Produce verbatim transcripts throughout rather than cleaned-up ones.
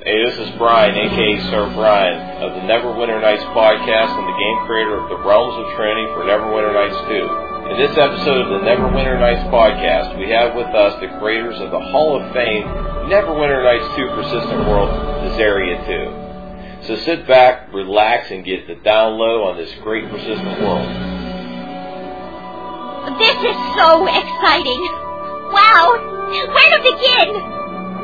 Hey, this is Brian, a k a. Sir Brian, of the Neverwinter Nights podcast and the game creator of the Realms of Trinity for Neverwinter Nights two. In this episode of the Neverwinter Nights podcast, we have with us the creators of the Hall of Fame Neverwinter Nights two Persistent World, Desarea two. So sit back, relax, and get the down low on this great persistent world. This is so exciting! Wow! Where to begin?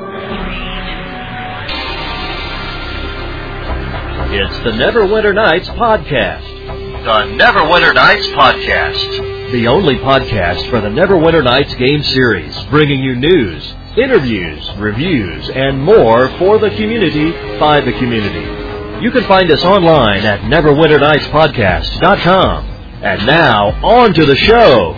It's the Neverwinter Nights podcast. The Neverwinter Nights podcast. The only podcast for the Neverwinter Nights game series, bringing you news, interviews, reviews, and more for the community by the community. You can find us online at neverwinter nights podcast dot com. And now, on to the show.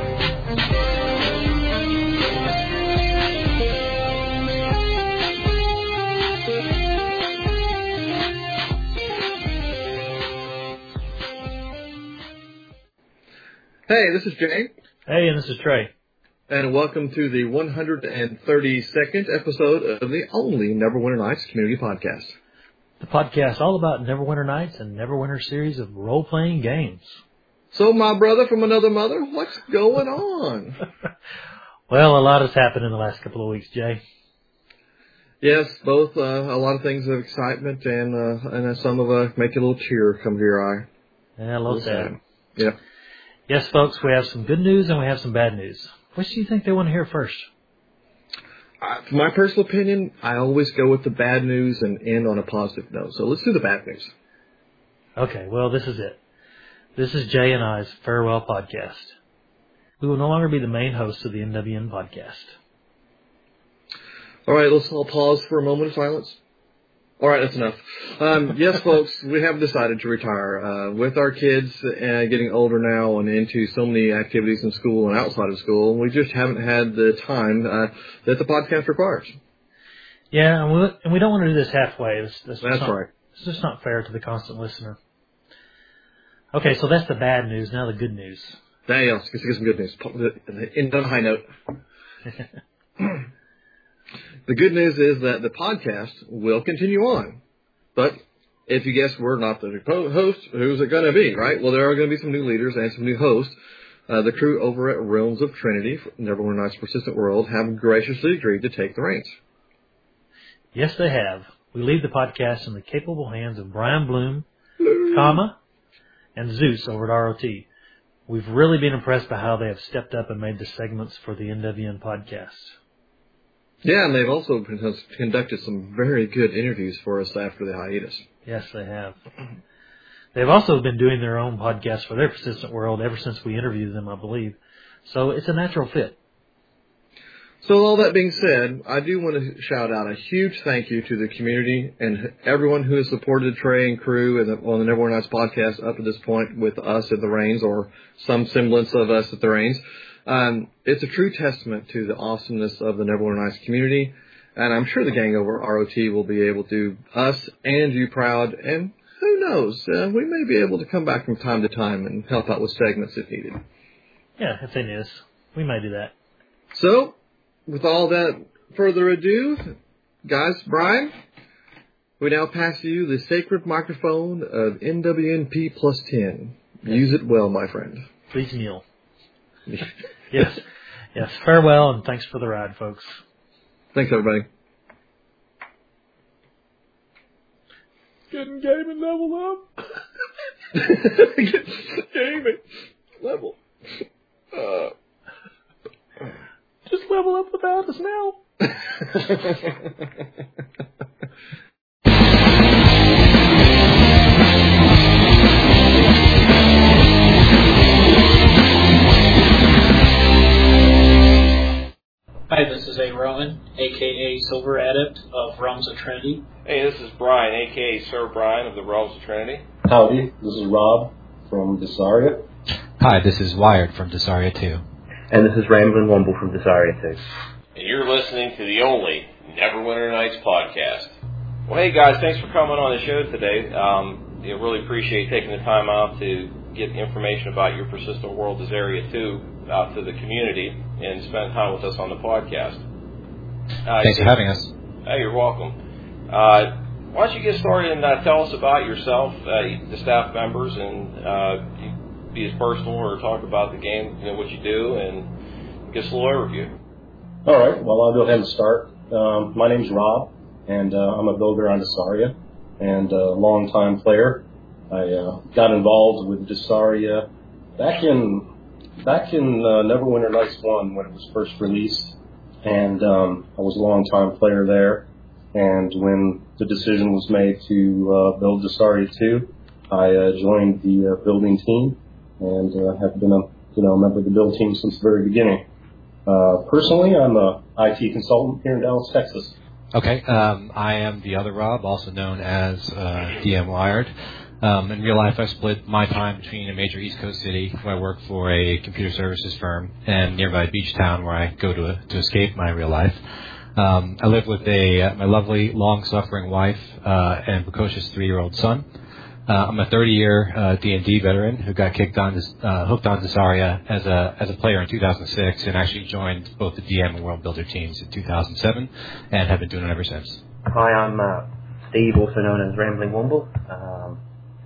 Hey, this is Jay. Hey, and this is Trey. And welcome to the one hundred thirty-second episode of the only Neverwinter Nights community podcast. The podcast all about Neverwinter Nights and Neverwinter series of role-playing games. So, my brother from another mother, what's going on? Well, a lot has happened in the last couple of weeks, Jay. Yes, both uh, a lot of things of excitement and uh, and uh, some of uh, make a little tear come to your eye. Yeah, a little sad. Yeah. Yes, folks, we have some good news and we have some bad news. Which do you think they want to hear first? Uh, for my personal opinion, I always go with the bad news and end on a positive note. So let's do the bad news. Okay, well, this is it. This is Jay and I's farewell podcast. We will no longer be the main hosts of the N W N podcast. All right, let's all pause for a moment of silence. All right, that's enough. Um, yes, folks, we have decided to retire. Uh, with our kids uh, getting older now and into so many activities in school and outside of school, we just haven't had the time uh, that the podcast requires. Yeah, and we, and we don't want to do this halfway. This, this that's not, right. It's just not fair to the constant listener. Okay, so that's the bad news. Now the good news. Hey, let's get some good news. End on a high note. The good news is that the podcast will continue on. But if you guess we're not the host, who's it going to be, right? Well, there are going to be some new leaders and some new hosts. Uh, the crew over at Realms of Trinity, Neverwinter Nights Persistent World, have graciously agreed to take the reins. Yes, they have. We leave the podcast in the capable hands of Brian Bloom, comma, and Zeus over at R O T. We've really been impressed by how they have stepped up and made the segments for the N W N podcast. Yeah, and they've also conducted some very good interviews for us after the hiatus. Yes, they have. They've also been doing their own podcast for their Persistent World ever since we interviewed them, I believe. So it's a natural fit. So all that being said, I do want to shout out a huge thank you to the community and everyone who has supported Trey and crew and the, on the Neverwinter Nights podcast up to this point with us at the reins or some semblance of us at the reins. Um, it's a true testament to the awesomeness of the Neverwinter Nights community, and I'm sure the gang over at R O T will be able to do us and you proud, and who knows, uh, we may be able to come back from time to time and help out with segments if needed. Yeah, if they need us, we may do that. So, with all that further ado, guys, Brian, we now pass you the sacred microphone of N W N P plus ten. Yes. Use it well, my friend. Please kneel. Yes, yes. Farewell, and thanks for the ride, folks. Thanks, everybody. Getting game and level up. Game and level. Uh. Just level up without us now. Hi, this is A. Rowan, a k a. Silver Adept of Realms of Trinity. Hey, this is Brian, a k a. Sir Brian of the Realms of Trinity. Howdy, this is Rob from Desarea. Hi, this is Wired from Desarea two. And this is Ramblin' Wumble from Desarea two. And you're listening to the only Neverwinter Nights podcast. Well, hey guys, thanks for coming on the show today. Um, you know, really appreciate taking the time out to get information about your Persistent World Desarea two out to the community and spend time with us on the podcast. Uh, Thanks for having us. Hey, you're welcome. Uh, why don't you get started and uh, tell us about yourself, uh, the staff members, and uh, be as personal or talk about the game, you know, what you do, and give us a little overview. All right. Well, I'll go ahead and start. Um, my name's Rob, and uh, I'm a builder on Desaria and a longtime player. I uh, got involved with Desaria back in back in uh, Neverwinter Nights one when it was first released, and um, I was a longtime player there. And when the decision was made to uh, build Desaria two, I uh, joined the uh, building team and uh, have been a you know member of the build team since the very beginning. Uh, personally, I'm a I T consultant here in Dallas, Texas. Okay, um, I am the other Rob, also known as uh, D M Wired. Um, in real life, I split my time between a major East Coast city where I work for a computer services firm and nearby beach town where I go to to escape my real life. Um, I live with a uh, my lovely, long-suffering wife uh, and precocious three-year-old son. Uh, I'm a thirty-year uh, D and D veteran who got kicked on, uh, hooked on Desaria as a as a player in two thousand six, and actually joined both the D M and World Builder teams in two thousand seven, and have been doing it ever since. Hi, I'm uh, Steve, also known as Rambling Womble. Um,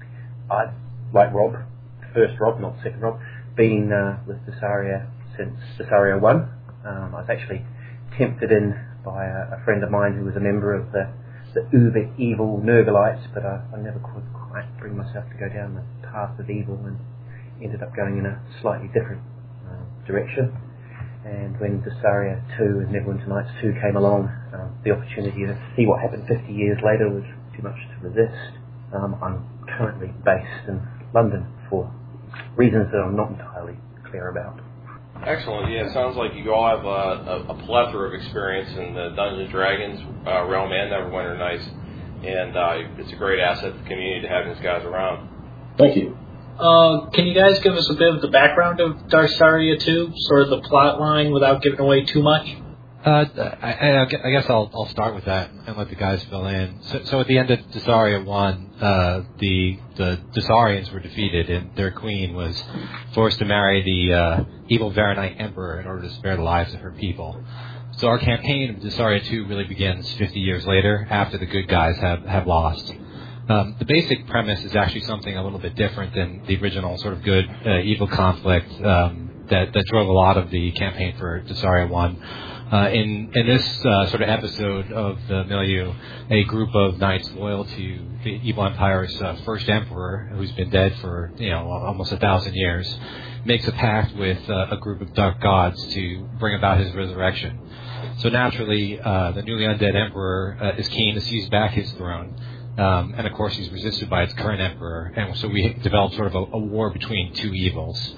I, like Rob, first Rob, not second Rob, been uh, with Desaria since Desaria one. Um, I was actually tempted in by a, a friend of mine who was a member of the, the uber evil Nurgalites, but I, I never could quite bring myself to go down the path of evil and ended up going in a slightly different uh, direction. And when Desaria two and Neverwinter Nights two came along, um, the opportunity to see what happened fifty years later was too much to resist. Um, I'm currently based in London for reasons that I'm not entirely clear about. Excellent. Yeah, it sounds like you all have a, a, a plethora of experience in the Dungeons and Dragons uh, realm and Neverwinter Nights, and uh, it's a great asset to the community to have these guys around. Thank you. Uh, can you guys give us a bit of the background of Desaria two, sort of the plot line without giving away too much? Uh, I, I guess I'll I'll start with that and let the guys fill in. So, so at the end of Desaria one, uh, the the Desarians were defeated, and their queen was forced to marry the uh, evil Varanite Emperor in order to spare the lives of her people. So our campaign of Desaria two really begins fifty years later, after the good guys have have lost. Um, the basic premise is actually something a little bit different than the original sort of good uh, evil conflict um, that that drove a lot of the campaign for Desaria one. Uh, in, in this uh, sort of episode of the milieu, a group of knights loyal to the Evil Empire's uh, first emperor, who's been dead for you know almost a thousand years, makes a pact with uh, a group of dark gods to bring about his resurrection. So naturally, uh, the newly undead emperor uh, is keen to seize back his throne, um, and of course he's resisted by its current emperor, and so we develop sort of a, a war between two evils.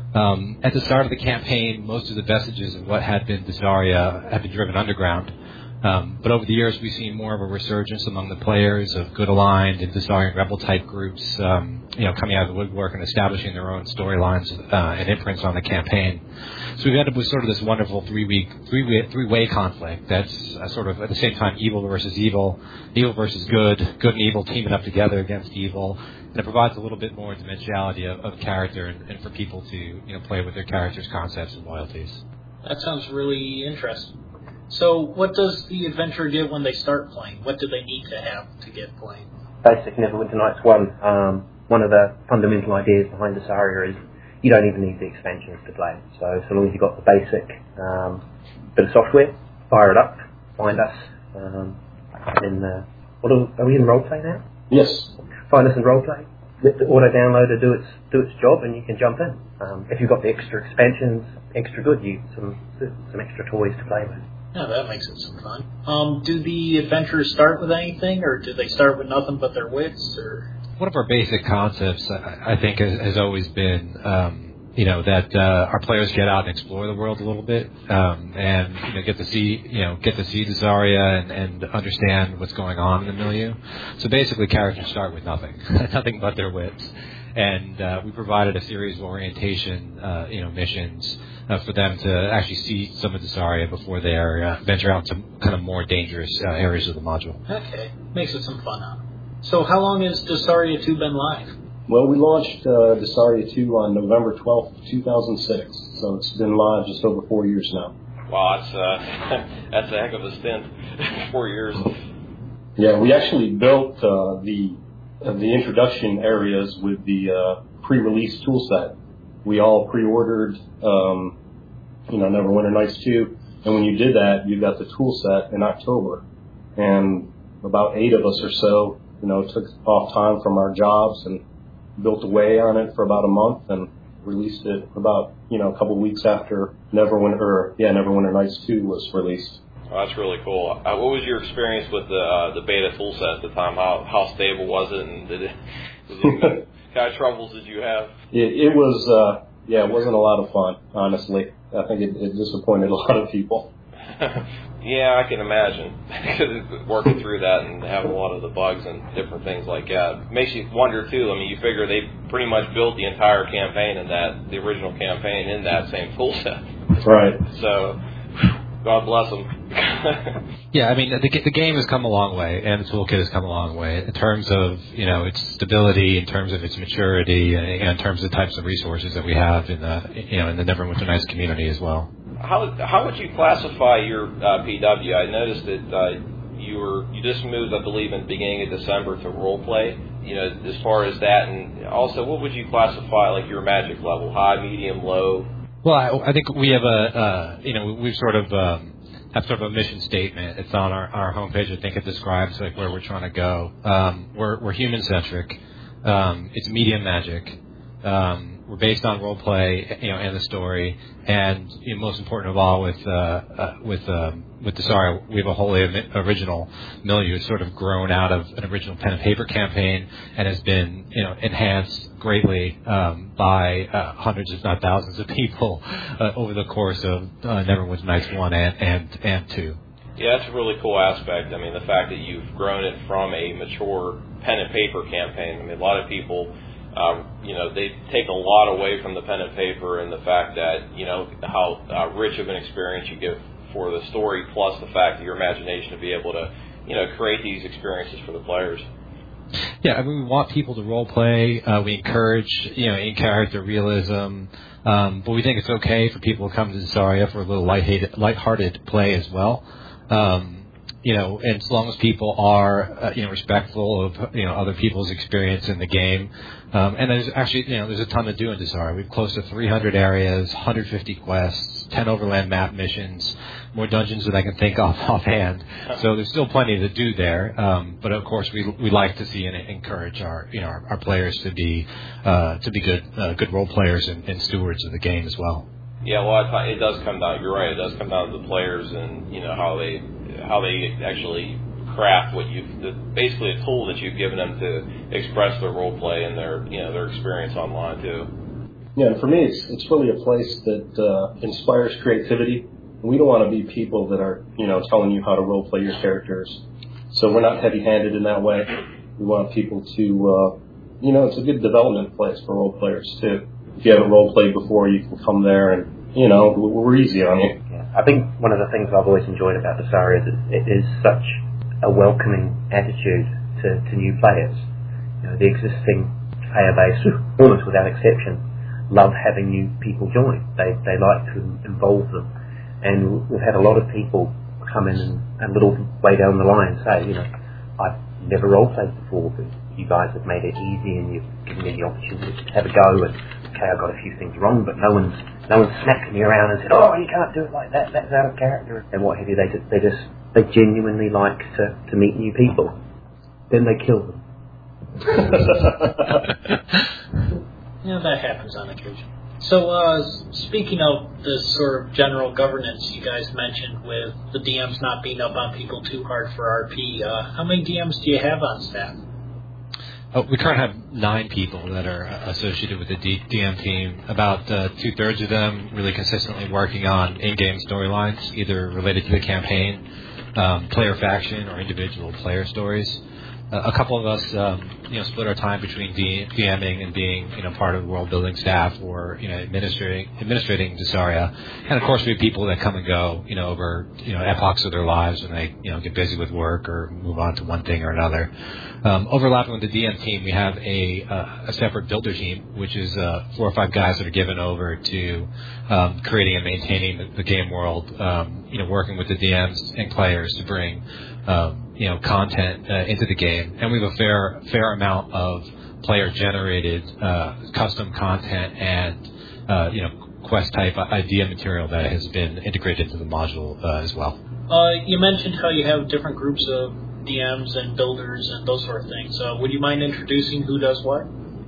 Um, at the start of the campaign, most of the vestiges of what had been Desaria had been driven underground. Um, but over the years, we've seen more of a resurgence among the players of good aligned and Desarian rebel type groups, um, you know, coming out of the woodwork and establishing their own storylines uh, and imprints on the campaign. So we've ended up with sort of this wonderful three-week, three-way, three-way conflict that's uh, sort of at the same time evil versus evil, evil versus good, good and evil teaming up together against evil. And it provides a little bit more dimensionality of, of character and, and for people to you know play with their characters' concepts and loyalties. That sounds really interesting. So what does the adventurer get when they start playing? What do they need to have to get playing? Basic Neverwinter Nights one, um, one of the fundamental ideas behind Desaria is you don't even need the expansions to play. So so long as you've got the basic um, bit of software, fire it up, find us. Um, and uh, what are, are we in roleplay now? Yes. Find us in roleplay. Let the auto downloader do its do its job, and you can jump in. Um, if you've got the extra expansions, extra good, you some some extra toys to play with. Yeah, that makes it some fun. Um, do the adventurers start with anything, or do they start with nothing but their wits? Or one of our basic concepts, I, I think, has, has always been, um, you know, that uh, our players get out and explore the world a little bit, um, and you know, get to see, you know, get to see Desaria and, and understand what's going on in the milieu. So basically, characters start with nothing, nothing but their wits. And uh, we provided a series of orientation, uh, you know, missions uh, for them to actually see some of Desaria before they are, uh, venture out to kind of more dangerous uh, areas of the module. Okay, makes it some fun out. So how long has Desaria two been live? Well, we launched uh, Desaria two on November twelfth, two thousand six, so it's been live just over four years now. Wow, that's, uh, that's a heck of a stint, four years. Yeah, we actually built uh, the uh, the introduction areas with the uh, pre-release tool set. We all pre-ordered, um, you know, Neverwinter Nights two, and when you did that, you got the tool set in October. And about eight of us or so, you know, took off time from our jobs and built away on it for about a month and released it about, you know, a couple of weeks after Neverwinter, or, yeah, Neverwinter Nights two was released. Oh, that's really cool. Uh, what was your experience with the uh, the beta tool set at the time? How how stable was it, and did it, was it what kind of troubles did you have? It, it was, uh, yeah, it wasn't a lot of fun, honestly. I think it, it disappointed a lot of people. Yeah, I can imagine working through that and having a lot of the bugs and different things like that. It makes you wonder too. I mean, you figure they pretty much built the entire campaign in that, the original campaign in that same tool set. Right. So, God bless them. Yeah, I mean, the, the game has come a long way, and the toolkit has come a long way in terms of, you know, its stability, in terms of its maturity, and in terms of the types of resources that we have in the, you know, in the Neverwinter Nights community as well. How how would you classify your uh, P W? I noticed that uh, you were you just moved, I believe, in the beginning of December to role play. You know, as far as that, and also, what would you classify like your magic level? High, medium, low? Well, I, I think we have a, uh, you know, we've sort of um, have sort of a mission statement. It's on our, our homepage. I think it describes like where we're trying to go. Um, we're we're human centric. Um, it's medium magic. Um, we're based on role play, you know, and the story. And you know, most important of all, with uh, uh, with um, with Desaria, we have a wholly original milieu. It's sort of grown out of an original pen and paper campaign and has been, you know, enhanced greatly um, by uh, hundreds, if not thousands, of people uh, over the course of uh, Neverwinter Nights one and, and and two. Yeah, that's a really cool aspect. I mean, the fact that you've grown it from a mature pen and paper campaign. I mean, a lot of people, uh, you know, they take a lot away from the pen and paper and the fact that, you know, how uh, rich of an experience you give for the story, plus the fact that your imagination to be able to, you know, create these experiences for the players. Yeah, I mean, we want people to role play. Uh, we encourage, you know, in-character realism. Um, but we think it's okay for people to come to Desaria for a little light-hearted, light-hearted play as well. Um, you know, and as long as people are, uh, you know, respectful of, you know, other people's experience in the game. Um, and there's actually, you know, there's a ton to do in Desaria. We've close to three hundred areas, one hundred fifty quests, ten overland map missions, more dungeons than I can think of offhand. So there's still plenty to do there. Um, but of course, we we like to see and encourage our, you know, our, our players to be uh, to be good uh, good role players and, and stewards of the game as well. Yeah, well, it does come down. You're right. It does come down to the players and, you know, how they how they actually craft what you've the, basically a tool that you've given them to express their role play and their, you know, their experience online too. Yeah, and for me, it's it's really a place that uh, inspires creativity. We don't want to be people that are, you know, telling you how to role play your characters. So we're not heavy-handed in that way. We want people to, uh, you know, it's a good development place for role players too. If you haven't role played before, you can come there and, you know, we're easy on you. Yeah. I think one of the things I've always enjoyed about Desaria is it is such a welcoming attitude to, to new players. You know, the existing player base, almost without exception, love having new people join. They they like to involve them. And we've had a lot of people come in and a little way down the line say, you know, I've never role played before, but you guys have made it easy and you've given me the opportunity to have a go, and okay, I got a few things wrong, but no one's no one's smacked me around and said, oh, you can't do it like that, that's out of character, and what have you. They just they just they genuinely like to, to meet new people. Then they kill them. Yeah, that happens on occasion. So, uh, speaking of the sort of general governance you guys mentioned with the D Ms not being up on people too hard for R P, uh, how many D Ms do you have on staff? Oh, we currently have nine people that are associated with the D- DM team. About uh, two-thirds of them really consistently working on in-game storylines, either related to the campaign, um, player faction, or individual player stories. Uh, a couple of us, um, you know, split our time between D- DMing and being, you know, part of the world building staff, or, you know, administrating administrating Desaria. And of course, we have people that come and go, you know, over, you know, epochs of their lives when they, you know, get busy with work or move on to one thing or another. Um, overlapping with the D M team, we have a uh, a separate builder team, which is uh, four or five guys that are given over to um, creating and maintaining the, the game world. Um, you know, working with the D Ms and players to bring Um, you know, content uh, into the game, and we have a fair fair amount of player-generated uh, custom content and uh, you know, quest-type idea material that has been integrated into the module uh, as well. Uh, you mentioned how you have different groups of D Ms and builders and those sort of things. Uh, would you mind introducing who does what?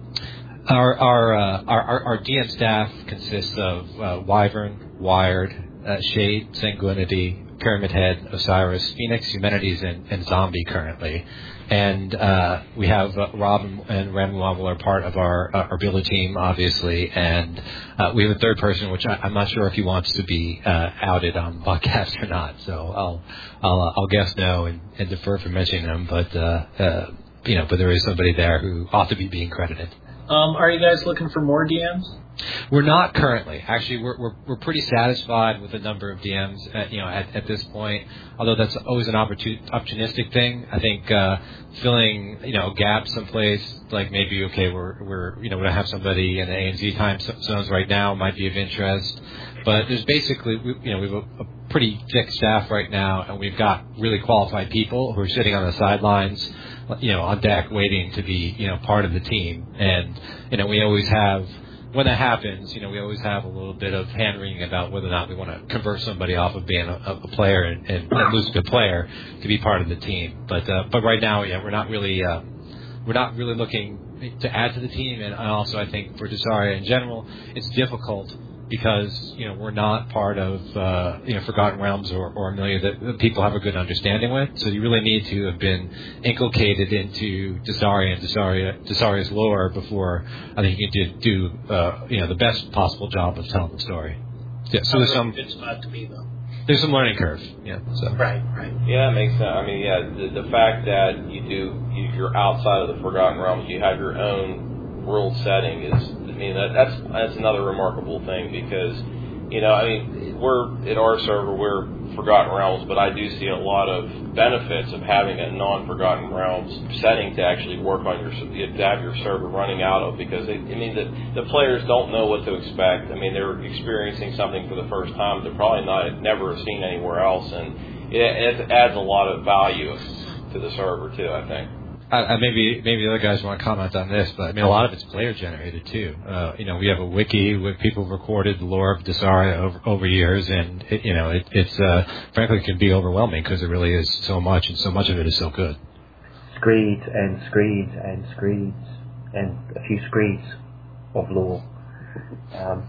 Our our uh, our, our, our D M staff consists of uh, Wyvern, Wired, uh, Shade, Sanguinity, Pyramid Head, Osiris, Phoenix, Humanities, and, and Zombie currently. And uh, we have uh, Rob and, and Ramwamble are part of our uh, our builder team, obviously. And uh, we have a third person, which I, I'm not sure if he wants to be uh, outed on the podcast or not. So I'll I'll uh, I'll guess no and, and defer from mentioning them. But uh, uh, you know, but there is somebody there who ought to be being credited. Um, are you guys looking for more D Ms? We're not currently. Actually, we're we're we're pretty satisfied with the number of D Ms. At, you know, at, at this point. Although that's always an opportun- opportunistic thing. I think uh, filling you know gaps someplace like maybe okay we're we're you know we don't have somebody in the A and Z time zones right now might be of interest. But there's basically we, you know we have a, a pretty thick staff right now, and we've got really qualified people who are sitting on the sidelines, you know, on deck waiting to be you know part of the team. And you know we always have. When that happens, you know, we always have a little bit of hand-wringing about whether or not we want to convert somebody off of being a, a player and, and, and lose a good player to be part of the team. But uh, but right now, yeah, we're not really uh, we're not really looking to add to the team. And also, I think for Desaria in general, it's difficult because you know we're not part of uh, you know Forgotten Realms or, or Amelia that people have a good understanding with. So you really need to have been inculcated into Desaria and Desaria, Desaria's lore before I think you can do, do uh, you know the best possible job of telling the story. Yeah, so there's some good spot to be though. There's some learning curve. Yeah. So. Right. Right. Yeah, it makes sense. I mean, yeah, the, the fact that you do you, you're outside of the Forgotten Realms, you have your own world setting is. I mean, that, that's that's another remarkable thing because, you know, I mean, we're at our server, we're Forgotten Realms, but I do see a lot of benefits of having a non-Forgotten Realms setting to actually work on your, to have your server running out of because, they, I mean, the, the players don't know what to expect. I mean, they're experiencing something for the first time they're probably not never seen anywhere else, and it, it adds a lot of value to the server, too, I think. Uh, maybe maybe the other guys want to comment on this, but I mean a lot of it's player generated too. Uh, you know, we have a wiki where people have recorded the lore of Desaria over, over years, and it, you know it, it's uh, frankly it can be overwhelming because there really is so much, and so much of it is so good. Screeds and screeds and screeds and a few screeds of lore. Um,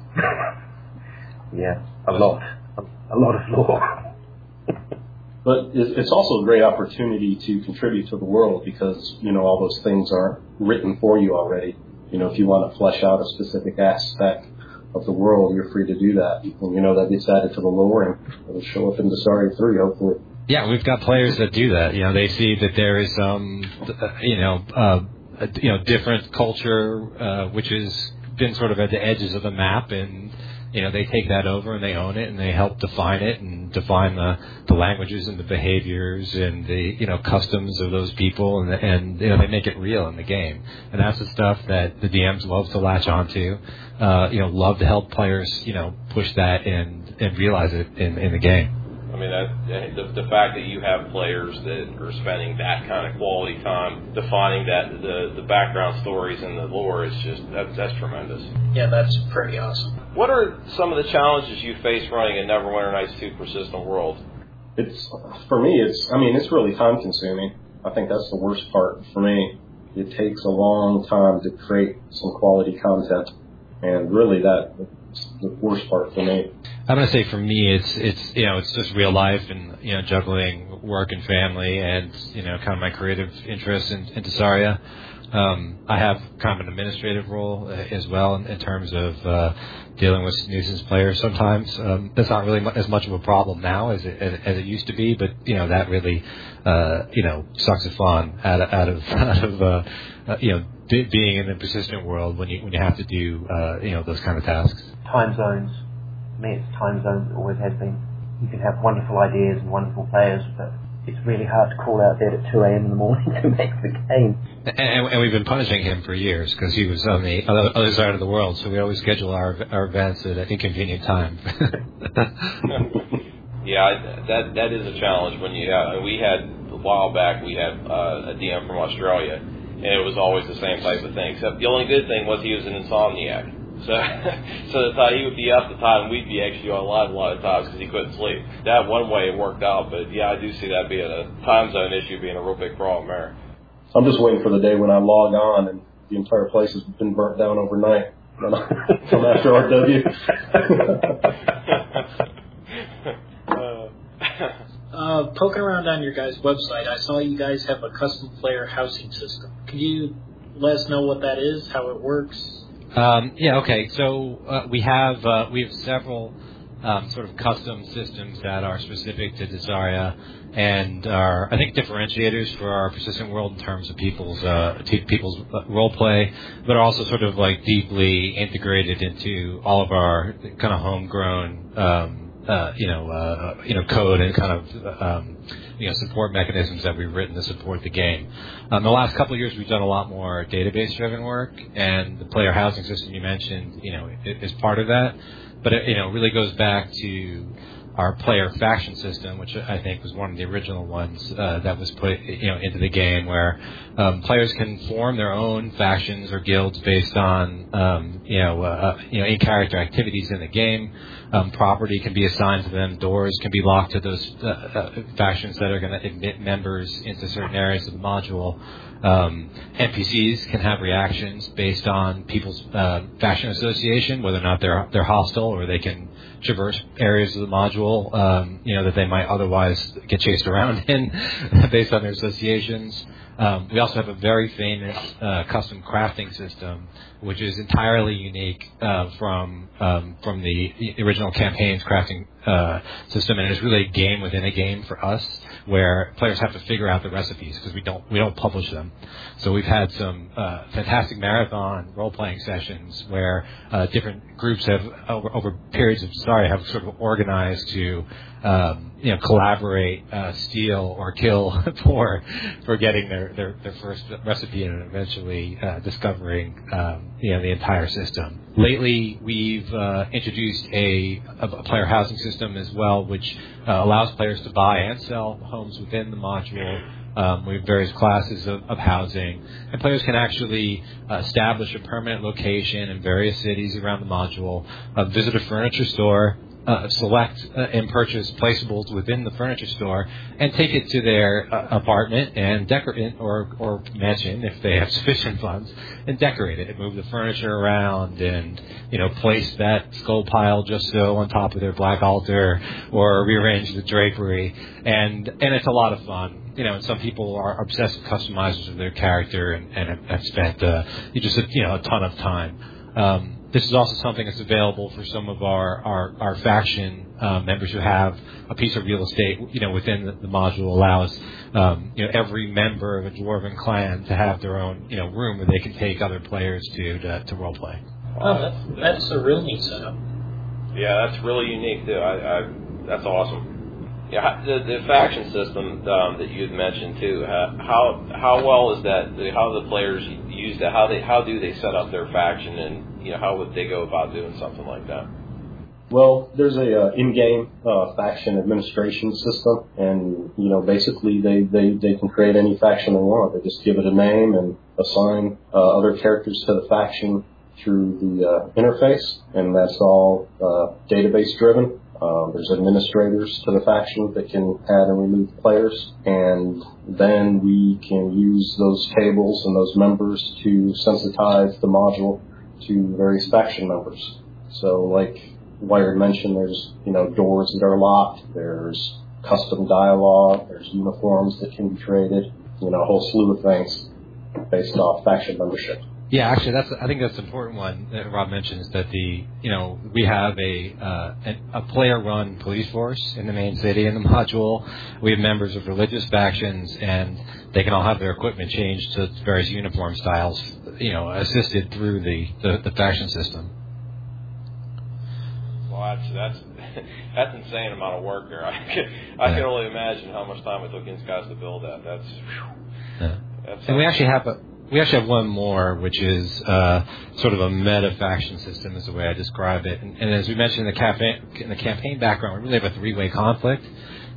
yeah, a lot, a, a lot of lore. But it's also a great opportunity to contribute to the world because, you know, all those things aren't written for you already. You know, if you want to flesh out a specific aspect of the world, you're free to do that. And, you know, that gets added to the lore and it'll show up in Desaria three, hopefully. Yeah, we've got players that do that. You know, they see that there is some, um, you know, uh, you know, different culture, uh, which has been sort of at the edges of the map, and you know, they take that over and they own it and they help define it and define the, the languages and the behaviors and the, you know, customs of those people, and, and, you know, they make it real in the game. And that's the stuff that the D Ms love to latch onto, uh, you know, love to help players, you know, push that and, and realize it in, in the game. I mean, that, the, the fact that you have players that are spending that kind of quality time defining that the, the background stories and the lore is just that, that's tremendous. Yeah, that's pretty awesome. What are some of the challenges you face running a Neverwinter Nights two persistent world? It's for me. It's I mean, it's really time consuming. I think that's the worst part for me. It takes a long time to create some quality content, and really that. It's the worst part for me. I'm going to say for me, it's it's you know it's just real life and you know juggling work and family and you know kind of my creative interests in, in Desaria. Um, I have kind of an administrative role uh, as well in, in terms of uh, dealing with nuisance players. Sometimes um, that's not really mu- as much of a problem now as it, as, as it used to be, but you know that really uh, you know sucks the fun out of out of, out of uh, uh, you know. being in the persistent world when you when you have to do uh, you know those kind of tasks. Time zones. For me, it's time zones. It always has been. You can have wonderful ideas and wonderful players, but it's really hard to call out there at two a.m. in the morning to make the game. And, and we've been punishing him for years because he was on the other, other side of the world. So we always schedule our our events at an inconvenient time. Yeah, that that is a challenge when you have. We had while back we had uh, a D M from Australia, and it was always the same type of thing. Except the only good thing was he was an insomniac. So, so the time he would be up the time we'd be actually on live a lot of times because he couldn't sleep. That one way it worked out, but yeah, I do see that being a time zone issue being a real big problem there. I'm just waiting for the day when I log on and the entire place has been burnt down overnight from after R W. uh, poking around on your guys' website, I saw you guys have a custom player housing system. Can you let us know what that is, how it works? Um, yeah, okay. So uh, we have uh, we have several um, sort of custom systems that are specific to Desaria and are, I think, differentiators for our persistent world in terms of people's uh, t- people's role play, but are also sort of like deeply integrated into all of our kind of homegrown, um, uh, you know, uh, you know, code and kind of um, you know support mechanisms that we've written to support the game. Um, the last couple of years, we've done a lot more database-driven work, and the player housing system you mentioned, you know, is part of that. But it, you know, really goes back to our player faction system, which I think was one of the original ones uh, that was put, you know, into the game, where um, players can form their own factions or guilds based on, um, you know, uh, you know, in-character activities in the game. Um, property can be assigned to them. Doors can be locked to those uh, uh, factions that are going to admit members into certain areas of the module. Um, N P Cs can have reactions based on people's uh, faction association, whether or not they're they're hostile, or they can traverse areas of the module, um, you know, that they might otherwise get chased around in based on their associations. Um, we also have a very famous uh, custom crafting system, which is entirely unique uh, from um, from the original campaign's crafting uh, system, and it's really a game within a game for us, where players have to figure out the recipes because we don't we don't publish them. So we've had some uh, fantastic marathon role-playing sessions where uh, different groups have over, over periods of sorry have sort of organized to um, you know collaborate, uh, steal or kill for for getting their, their, their first recipe and eventually uh, discovering um, you know the entire system. Lately, we've uh, introduced a, a player housing system as well, which uh, allows players to buy and sell homes within the module. Um, we have various classes of, of housing, and players can actually uh, establish a permanent location in various cities around the module, uh, visit a furniture store, uh, select uh, and purchase placeables within the furniture store, and take it to their uh, apartment and decorate it, or, or mansion if they have sufficient funds, and decorate it, and move the furniture around, and you know place that skull pile just so on top of their black altar, or rearrange the drapery, and and it's a lot of fun. You know, and some people are obsessive customizers of their character and, and have, have spent uh, just a, you know a ton of time. Um, this is also something that's available for some of our our, our faction uh, members who have a piece of real estate. You know, within the, the module allows um, you know every member of a dwarven clan to have their own you know room where they can take other players to to, to role play. Oh, that's, that's a real neat setup. Yeah, that's really unique too. I, I that's awesome. Yeah, the, the faction system um, that you had mentioned too. How how well is that? How do the players use that? How they how do they set up their faction, and you know how would they go about doing something like that? Well, there's a uh, in-game uh, faction administration system, and you know basically they, they, they can create any faction they want. They just give it a name and assign uh, other characters to the faction through the uh, interface, and that's all uh, database driven. Um, there's administrators to the faction that can add and remove players, and then we can use those tables and those members to sensitize the module to various faction members. So like Wired mentioned, there's you know doors that are locked, there's custom dialogue, there's uniforms that can be created, you know, a whole slew of things based off faction membership. Yeah, actually, that's I think that's an important one that Rob mentioned, is that the you know we have a uh, a player-run police force in the main city in the module. We have members of religious factions, and they can all have their equipment changed to various uniform styles, you know, assisted through the, the, the faction system. Well, that's that's that's insane amount of work there. I can, I yeah. can only imagine how much time it took these guys to build that. That's, yeah. that's and we actually have a. We actually have one more, which is uh, sort of a meta faction system, is the way I describe it. And, and as we mentioned in the campaign, in the campaign background, we really have a three-way conflict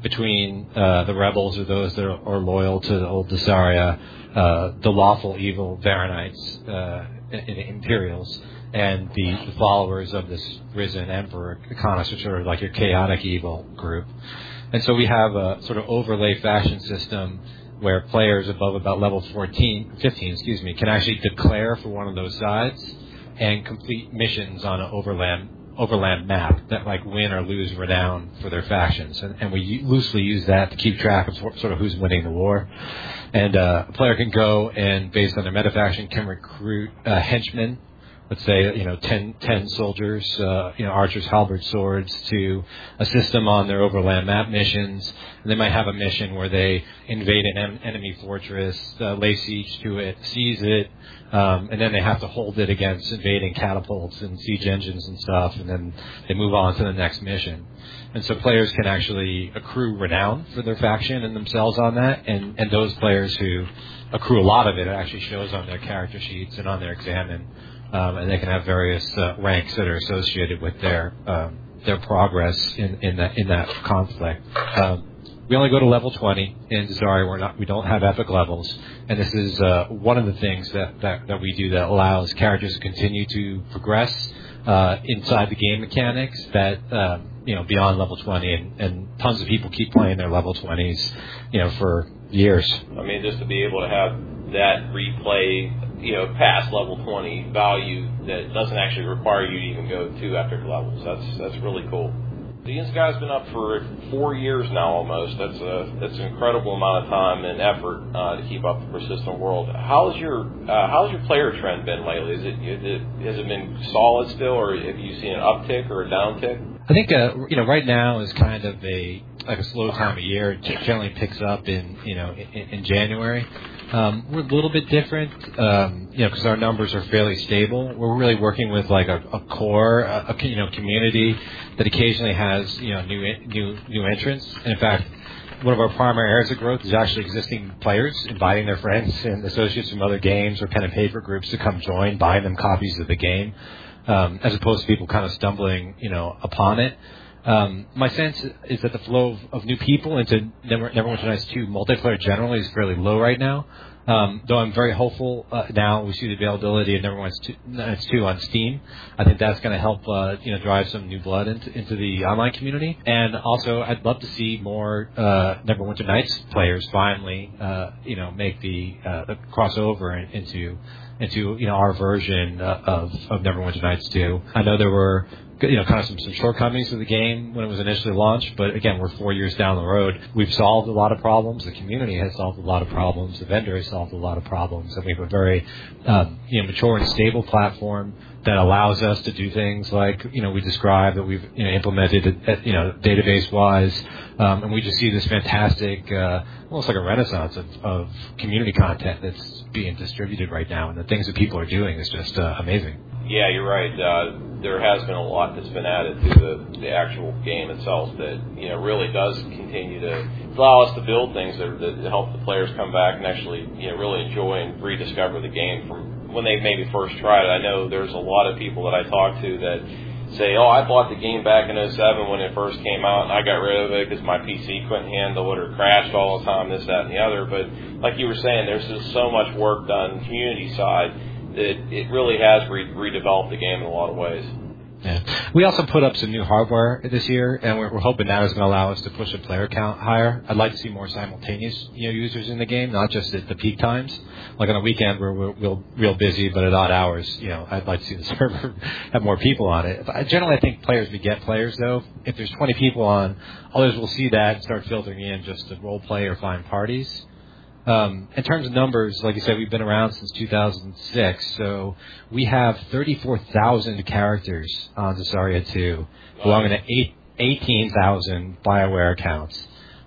between uh, the rebels or those that are, are loyal to the old Desaria, uh, the lawful evil Varanites, uh, and, and Imperials, and the, the followers of this risen Emperor, Econos, which are like your chaotic evil group. And so we have a sort of overlay faction system where players above about level fourteen, fifteen, excuse me, can actually declare for one of those sides and complete missions on an overland overland map that like win or lose renown for their factions, and, and we loosely use that to keep track of sort of who's winning the war. And uh, a player can go and, based on their meta faction, can recruit uh, henchmen. Let's say, you know, ten, ten soldiers, uh, you know, archers, halberd, swords, to assist them on their overland map missions. And they might have a mission where they invade an en- enemy fortress, uh, lay siege to it, seize it, um, and then they have to hold it against invading catapults and siege engines and stuff, and then they move on to the next mission. And so players can actually accrue renown for their faction and themselves on that, and, and those players who accrue a lot of it, it actually shows on their character sheets and on their examine. Um, and they can have various uh, ranks that are associated with their um, their progress in, in that in that conflict. Um, we only go to level twenty in Desaria. We're not we don't have epic levels, and this is uh, one of the things that, that, that we do that allows characters to continue to progress uh, inside the game mechanics that um, you know beyond level twenty, and, and tons of people keep playing their level twenties, you know, for years. I mean, just to be able to have that replay, you know, past level twenty value that doesn't actually require you to even go to epic levels. That's that's really cool. The Sky's been up for four years now almost. That's a that's an incredible amount of time and effort uh, to keep up the persistent world. How's your uh, how's your player trend been lately? Is it, is it has it been solid still, or have you seen an uptick or a downtick? I think uh, you know right now is kind of a like a slow time of year. It generally picks up in you know in, in January. Um, we're a little bit different, um, you know, because our numbers are fairly stable. We're really working with like a, a core, a, a you know community that occasionally has you know new new new entrants. And in fact, one of our primary areas of growth is actually existing players inviting their friends and associates from other games or pen and paper groups to come join, buying them copies of the game, um, as opposed to people kind of stumbling, you know, upon it. Um, my sense is that the flow of, of new people into Never, Neverwinter Nights two multiplayer generally is fairly low right now. Um, though I'm very hopeful uh, now we see the availability of Neverwinter Nights two on Steam. I think that's going to help uh, you know drive some new blood into, into the online community. And also, I'd love to see more uh, Neverwinter Nights players finally uh, you know make the, uh, the crossover into into you know our version uh, of of Neverwinter Nights two. I know there were you know, kind of some, some shortcomings of the game when it was initially launched. But again, we're four years down the road. We've solved a lot of problems. The community has solved a lot of problems. The vendor has solved a lot of problems. And we have a very, um, you know, mature and stable platform that allows us to do things like, you know, we described that we've, you know, implemented, at, you know, database-wise. Um, and we just see this fantastic, uh, almost like a renaissance of, of community content that's being distributed right now. And the things that people are doing is just uh, amazing. Yeah, you're right. Uh, there has been a lot that's been added to the, the actual game itself that, you know, really does continue to allow us to build things that, that help the players come back and actually, you know, really enjoy and rediscover the game from when they maybe first tried it. I know there's a lot of people that I talk to that say, oh, I bought the game back in oh seven when it first came out and I got rid of it because my P C couldn't handle it or crashed all the time, this, that, and the other. But like you were saying, there's just so much work done community side that it really has re- redeveloped the game in a lot of ways. Yeah. We also put up some new hardware this year, and we're, we're hoping that is going to allow us to push the player count higher. I'd like to see more simultaneous you know, users in the game, not just at the peak times. Like on a weekend where we're real, real busy, but at odd hours, you know, I'd like to see the server have more people on it. But generally, I think players beget players, though. If there's twenty people on, others will see that and start filtering in just to role play or find parties. Um, in terms of numbers, like I said, we've been around since two thousand six, so we have thirty-four thousand characters on Desaria two, belonging to eight, eighteen thousand BioWare accounts.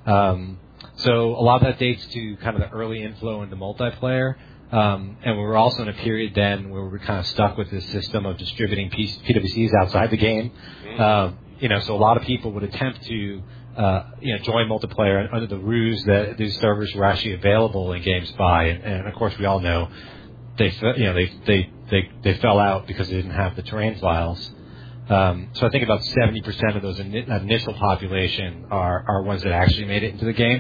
Um, so a lot of that dates to kind of the early inflow into multiplayer, um, and we were also in a period then where we were kind of stuck with this system of distributing P W Cs outside the game. Uh, you know, so a lot of people would attempt to Uh, you know, join multiplayer under the ruse that these servers were actually available in GameSpy, and, and of course we all know they, you know, they they they they fell out because they didn't have the terrain files. Um, so I think about seventy percent of those in, initial population are, are ones that actually made it into the game.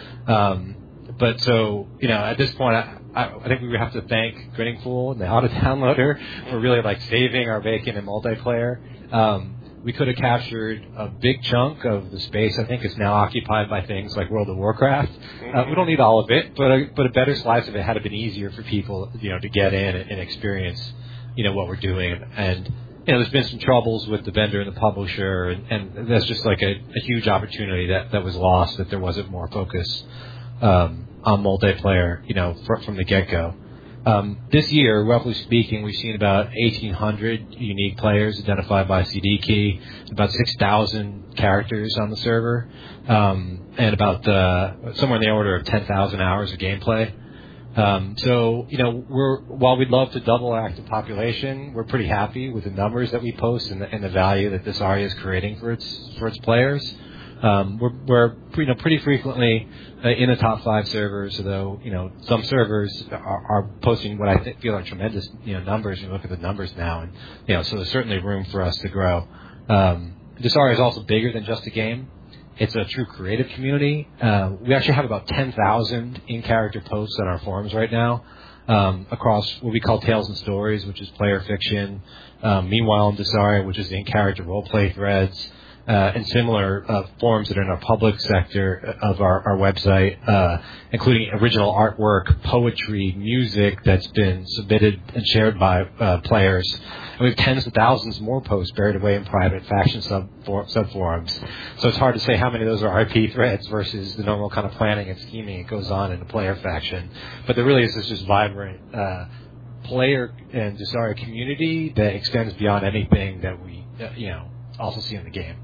Um, but so, you know, at this point, I, I think we would have to thank Grinning Fool and the auto downloader for really like saving our bacon in multiplayer. Um, we could have captured a big chunk of the space I think is now occupied by things like World of Warcraft. Uh, we don't need all of it, but a, but a better slice of it had been easier for people, you know, to get in and, and experience, you know, what we're doing. And, you know, there's been some troubles with the vendor and the publisher, and, and that's just like a, a huge opportunity that, that was lost, that there wasn't more focus um, on multiplayer, you know, fr- from the get-go. Um, this year, roughly speaking, we've seen about eighteen hundred unique players identified by C D Key, about six thousand characters on the server, um, and about uh, somewhere in the order of ten thousand hours of gameplay. Um, so, you know, we're while we'd love to double our active population, we're pretty happy with the numbers that we post and the, and the value that Desaria is creating for its for its players. Um, we're, we're you know pretty frequently uh, in the top five servers, although you know some servers are, are posting what I th- feel are tremendous you know numbers. You look at the numbers now, and you know so there's certainly room for us to grow. Um, Desaria is also bigger than just a game. It's a true creative community. Uh, we actually have about ten thousand in-character posts on our forums right now um, across what we call Tales and Stories, which is player fiction. Um, Meanwhile in Desaria, which is the in-character role-play threads. Uh, and similar uh, forums that are in our public sector of our, our website, uh, including original artwork, poetry, music that's been submitted and shared by uh, players. And we have tens of thousands more posts buried away in private faction sub subforums. So it's hard to say how many of those are I P threads versus the normal kind of planning and scheming that goes on in a player faction. But there really is this just vibrant uh, player and Desaria community that extends beyond anything that we, uh, you know, also see in the game.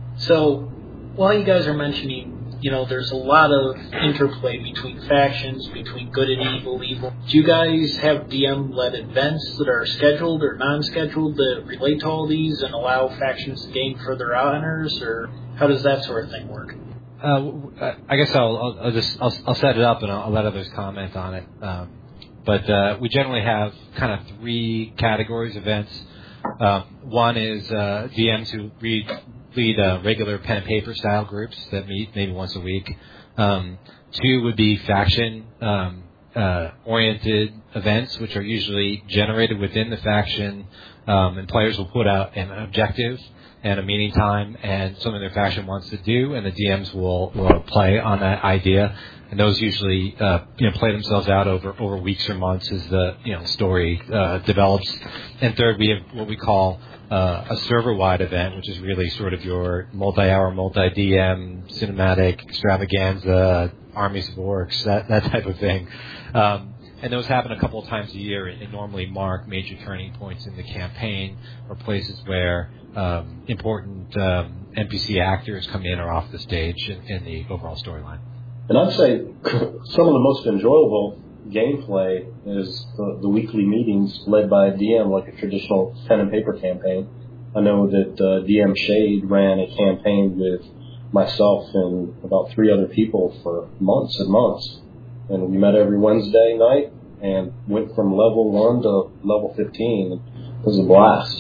So, while you guys are mentioning, you know, there's a lot of interplay between factions, between good and evil, evil. Do you guys have D M-led events that are scheduled or non-scheduled that relate to all these and allow factions to gain further honors, or how does that sort of thing work? Uh, I guess I'll, I'll, I'll just I'll, I'll set it up and I'll, I'll let others comment on it. Um, but uh, we generally have kind of three categories of events. Um, one is uh, D Ms who read. lead uh, regular pen and paper style groups that meet maybe once a week. Um, two would be faction um, uh, oriented events, which are usually generated within the faction, um, and players will put out an objective and a meeting time and something their faction wants to do, and the D Ms will, will play on that idea. And those usually uh, you know play themselves out over, over weeks or months as the you know story uh, develops. And third, we have what we call Uh, a server-wide event, which is really sort of your multi-hour, multi-D M, cinematic extravaganza, armies of orcs, that, that type of thing. Um, and those happen a couple of times a year and normally mark major turning points in the campaign or places where um, important um, N P C actors come in or off the stage in, in the overall storyline. And I'd say some of the most enjoyable gameplay is the, the weekly meetings led by a D M, like a traditional pen and paper campaign. I know that uh, D M Shade ran a campaign with myself and about three other people for months and months. And we met every Wednesday night and went from level one to level fifteen. It was a blast.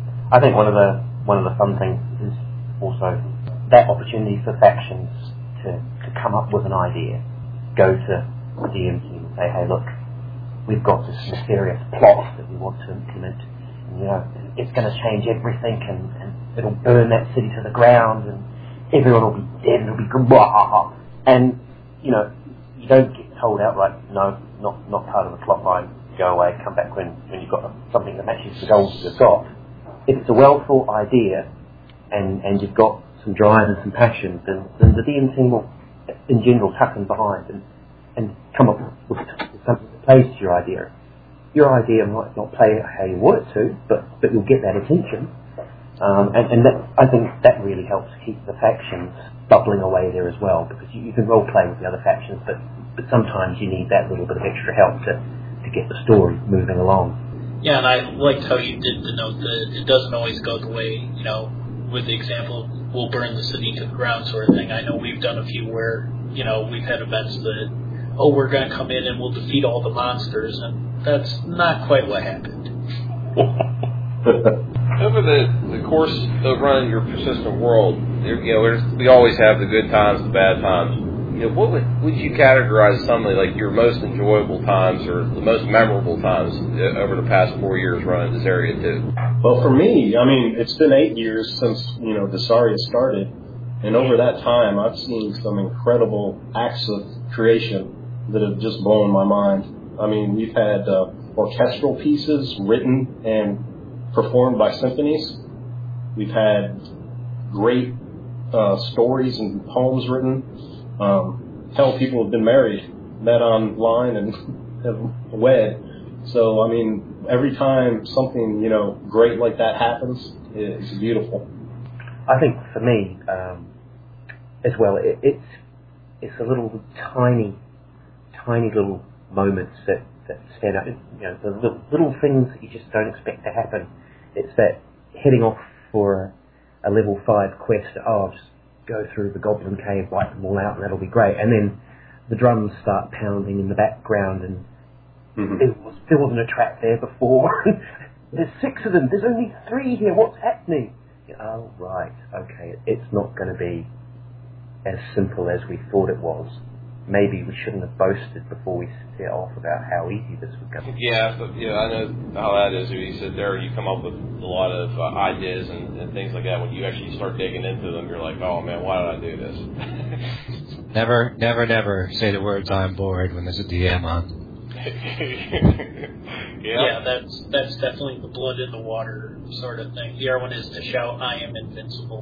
I think one of the one of the fun things is also that opportunity for factions to, to come up with an idea, go to the D M team. Say, hey, look, we've got this mysterious plot that we want to implement. And, you know, it's going to change everything, and, and it'll burn that city to the ground, and everyone will be dead, and it'll be good. And you know, you don't get told outright, no, not not part of the plot line. Go away, come back when when you've got something that matches the goals that you've got. If it's a well thought idea, and and you've got some drive and some passion, then then the D M team will, in general, tuck in behind and. and come up with something that plays to your idea. Your idea might not play how you want it to, but, but you'll get that attention. Um, and and that, I think that really helps keep the factions bubbling away there as well, because you, you can role play with the other factions, but, but sometimes you need that little bit of extra help to, to get the story moving along. Yeah, and I liked how you did denote that it doesn't always go the way, you know, with the example, we'll burn the city to the ground sort of thing. I know we've done a few where, you know, we've had events that oh, we're going to come in and we'll defeat all the monsters, and that's not quite what happened. Over the, the course of running your persistent world, there, you know, there's, we always have the good times, the bad times. You know, what would, would you categorize some of like your most enjoyable times or the most memorable times over the past four years running this area too? Well, for me, I mean, it's been eight years since, you know, Desaria started. And over that time, I've seen some incredible acts of creation that have just blown my mind. I mean, we've had uh, orchestral pieces written and performed by symphonies. We've had great uh, stories and poems written. Um, hell, people have been married, met online, and have wed. So, I mean, every time something, you know, great like that happens, it's beautiful. I think for me, um, as well, it, it's it's a little tiny, tiny little moments that, that stand out. You know, the little, little things that you just don't expect to happen. It's that heading off for a level five quest. Oh, I'll just go through the Goblin Cave, wipe them all out, and that'll be great. And then the drums start pounding in the background, and mm-hmm. there, was, there wasn't a trap there before. There's six of them. There's only three here. What's happening? Oh, right. Okay. It's not going to be as simple as we thought it was. Maybe we shouldn't have boasted before we set off about how easy this was going to be. Yeah, but, yeah, I know how that is. You sit there, you come up with a lot of uh, ideas and, and things like that. When you actually start digging into them, you're like, oh, man, why did I do this? Never, never, never say the words "I'm bored" when there's a D M on. yeah. yeah, that's that's definitely the blood in the water sort of thing. The other one is to shout, "I am invincible."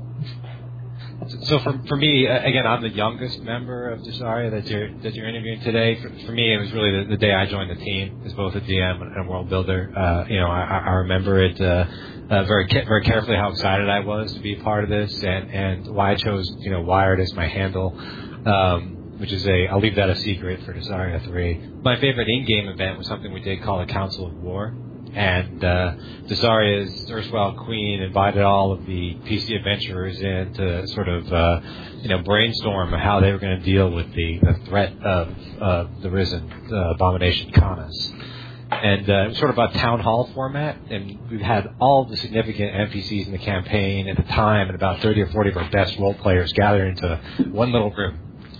So for for me, again, I'm the youngest member of Desaria that you're that you're interviewing today. For, for me, it was really the, the day I joined the team as both a D M and a world builder. Uh, you know, I, I remember it uh, uh, very very carefully how excited I was to be a part of this, and, and why I chose you know Wired as my handle, um, which is a I'll leave that a secret for Desaria three. My favorite in-game event was something we did called a Council of War. And uh, Desaria's erstwhile queen invited all of the P C adventurers in to sort of, uh, you know, brainstorm how they were going to deal with the, the threat of uh, the risen uh, abomination Canas. And uh, it was sort of a town hall format, and we've had all the significant N P Cs in the campaign at the time, and about thirty or forty of our best role players gathered into one little room.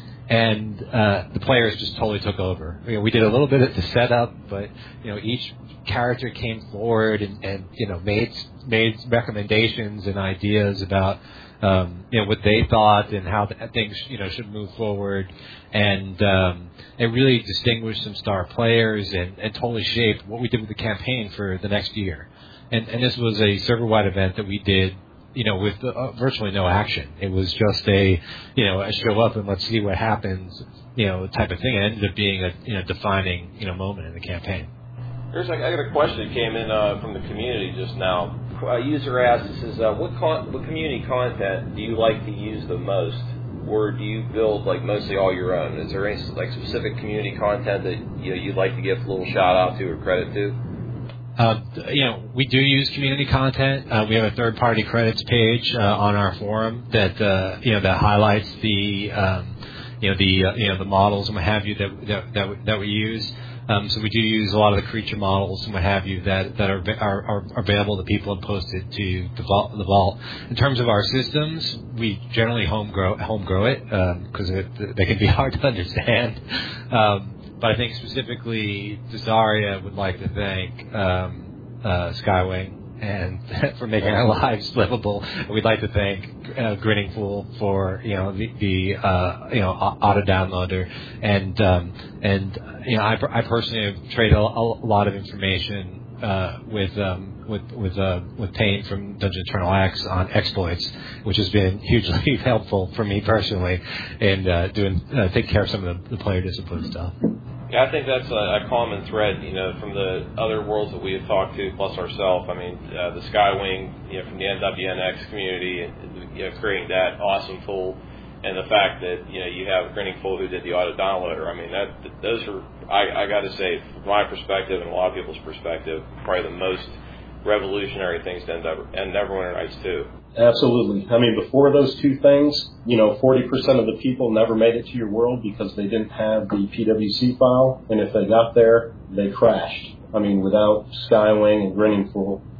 And uh, the players just totally took over. You know, we did a little bit of the setup, but you know, each character came forward and, and you know made made recommendations and ideas about um, you know what they thought and how the, things you know should move forward, and um, it really distinguished some star players and, and totally shaped what we did with the campaign for the next year. And and this was a server-wide event that we did. You know, with uh, virtually no action. It was just a, you know, a show up and let's see what happens, you know, type of thing. It ended up being a, you know, defining, you know, moment in the campaign. There's, I got a question that came in uh, from the community just now. A user asked, says, uh, what, con- what community content do you like to use the most, or do you build like mostly all your own? Is there any like specific community content that you know you'd like to give a little shout out to or credit to? Uh, you know, we do use community content. Uh, we have a third-party credits page uh, on our forum that uh, you know that highlights the um, you know the uh, you know the models and what have you that that that we, that we use. Um, so we do use a lot of the creature models and what have you that that are are, are available to people and posted to the vault, the vault. In terms of our systems, we generally home grow home grow it because um, they can be hard to understand. Um, But I think specifically, Desaria would like to thank um, uh, Skywing and for making our lives livable. We'd like to thank uh, Grinning Fool for you know the, the uh, you know auto downloader, and um, and you know I, I personally have traded a, a lot of information uh, with um, with with uh, with Payne from Dungeon Eternal X on exploits, which has been hugely helpful for me personally in uh, doing uh, taking care of some of the, the player discipline stuff. Yeah, I think that's a, a common thread, you know, from the other worlds that we have talked to, plus ourselves. I mean, uh, the Skywing, you know, from the N W N X community, and, you know, creating that awesome tool, and the fact that you know you have Grinning Fool who did the auto downloader. I mean, that those are, I, I got to say, from my perspective and a lot of people's perspective, probably the most revolutionary things to Endeavor, and Neverwinter Nights too. Absolutely. I mean, before those two things, you know, forty percent of the people never made it to your world because they didn't have the P W C file, and if they got there, they crashed. I mean, without Skywing and Grinning Fool,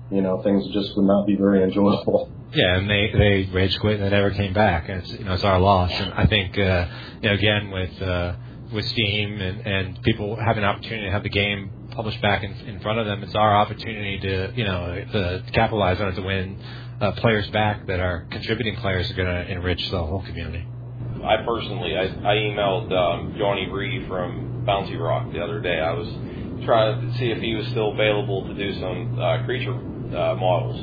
you know, things just would not be very enjoyable. Yeah, and they they rage quit and they never came back, and it's you know it's our loss. And I think uh, you know again with uh, with Steam and, and people having an opportunity to have the game published back in, in front of them, it's our opportunity to you know to capitalize on it, to win uh, players back that are contributing players that are going to enrich the whole community. I personally, I, I emailed um, Johnny Reed from Bouncy Rock the other day. I was trying to see if he was still available to do some uh, creature uh, models.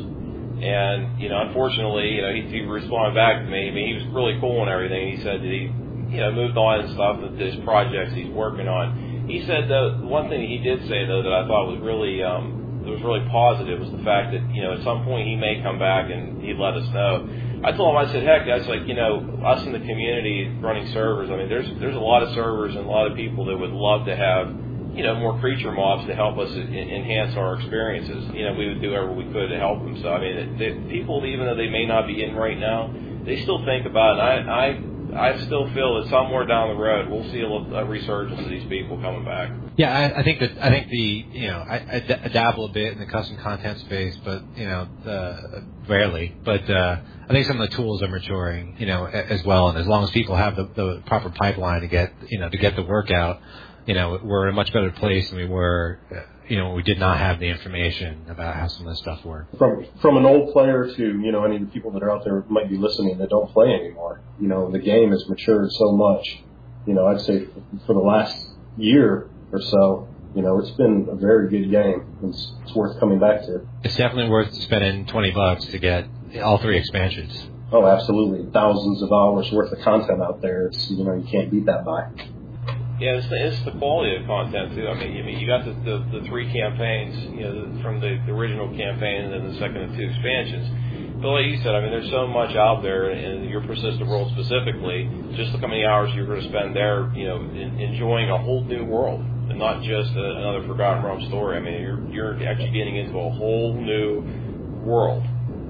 And, you know, unfortunately, you know, he, he responded back to me. I mean, he was really cool and everything. He said that he, you know, moved on and stuff with his projects he's working on. He said, though, one thing he did say, though, that I thought was really, um, that was really positive was the fact that, you know, at some point he may come back and he'd let us know. I told him, I said, heck, guys, like, you know, us in the community running servers, I mean, there's there's a lot of servers and a lot of people that would love to have, you know, more creature mobs to help us in, enhance our experiences. You know, we would do whatever we could to help them. So, I mean, they, people, even though they may not be in right now, they still think about it. And I, I, I still feel that somewhere down the road we'll see a, a resurgence of these people coming back. Yeah, I, I think that I think the you know I, I, d- I dabble a bit in the custom content space, but you know uh, rarely. But uh, I think some of the tools are maturing, you know, as well. And as long as people have the, the proper pipeline to get you know to get the work out, you know, we're in a much better place than we were, you know, we did not have the information about how some of this stuff worked. From from an old player to, you know, any of the people that are out there might be listening that don't play anymore. You know, the game has matured so much. You know, I'd say for the last year or so, you know, it's been a very good game. It's, it's worth coming back to. It's definitely worth spending twenty bucks to get all three expansions. Oh, absolutely. Thousands of hours worth of content out there. It's, you know, you can't beat that by. Yeah, it's the, it's the quality of content too. I mean, I mean, you got the, the, the three campaigns, you know, from the, the original campaign and then the second and two expansions. But like you said, I mean, there's so much out there in your persistent world specifically. Just look how many hours you're going to spend there, you know, in, enjoying a whole new world and not just a, another Forgotten Realms story. I mean, you're you're actually getting into a whole new world,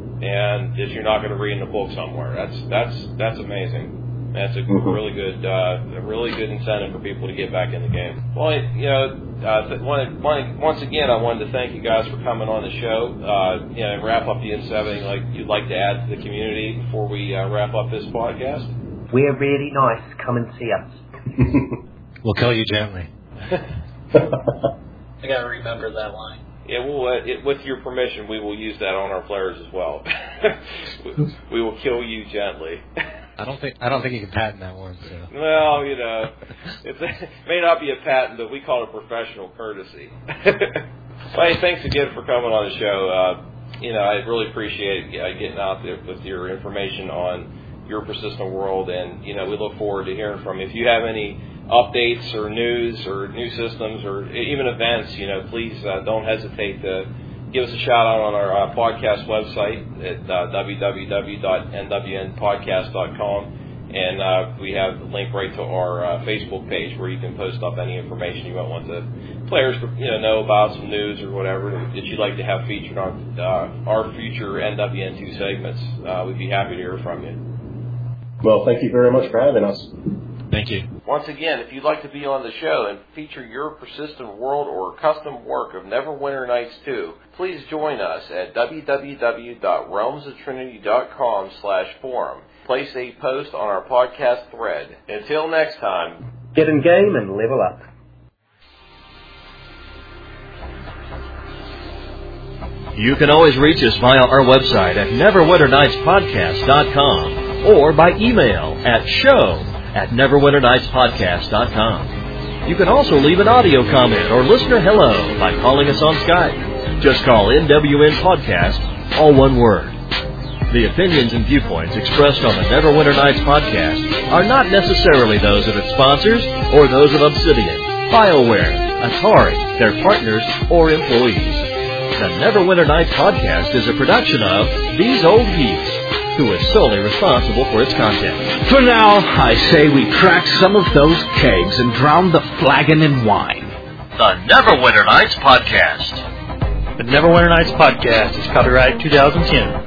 and that you're not going to read in a book somewhere. That's that's that's amazing. That's a really good, uh, a really good incentive for people to get back in the game. Well, you know, uh, th- wanted, wanted, once again, I wanted to thank you guys for coming on the show. Uh, you know, and wrap up the N seven. Like you'd like to add to the community before we uh, wrap up this podcast. We're really nice. Come and see us. We'll kill you gently. I gotta remember that line. Yeah, we'll, uh, it, with your permission, we will use that on our players as well. we, we will kill you gently. I don't think I don't think you can patent that one. So. Well, you know, it's, it may not be a patent, but we call it professional courtesy. Well, hey, thanks again for coming on the show. Uh, you know, I really appreciate uh, getting out there with your information on your persistent world, and you know, we look forward to hearing from you. If you have any updates or news or new systems or even events, you know, please uh, don't hesitate to give us a shout out on our uh, podcast website at uh, w w w dot n w n podcast dot com, and uh, we have the link right to our uh, Facebook page where you can post up any information you might want the players to you know know about, some news or whatever that you'd like to have featured on uh, our future N W N two segments. Uh, we'd be happy to hear from you. Well, thank you very much for having us. Thank you. Once again, if you'd like to be on the show and feature your persistent world or custom work of Neverwinter Nights two, please join us at w w w dot realms of trinity dot com slash forum. Place a post on our podcast thread. Until next time, get in game and level up. You can always reach us via our website at neverwinter nights podcast dot com or by email at show at neverwinter nights podcast dot com. You can also leave an audio comment or listener hello by calling us on Skype. Just call N W N Podcast, all one word. The opinions and viewpoints expressed on the Neverwinter Nights podcast are not necessarily those of its sponsors or those of Obsidian, BioWare, Atari, their partners, or employees. The Neverwinter Nights podcast is a production of These Old Geeks, who is solely responsible for its content. For now, I say we crack some of those kegs and drown the flagon in wine. The Neverwinter Nights Podcast. The Neverwinter Nights podcast is copyright twenty ten.